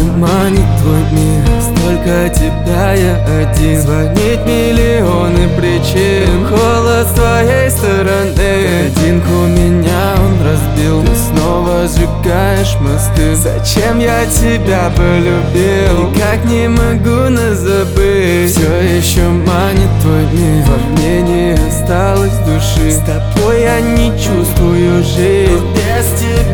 манит твой мир, столько тебя я один. Звонить миллионы причин, холод с твоей стороны. Поединку меня он разбил, ты снова сжигаешь мосты. Зачем я тебя полюбил, никак не могу забыть. Все еще манит твой мир, во мне не осталось души. С тобой я не чувствую жизнь, без тебя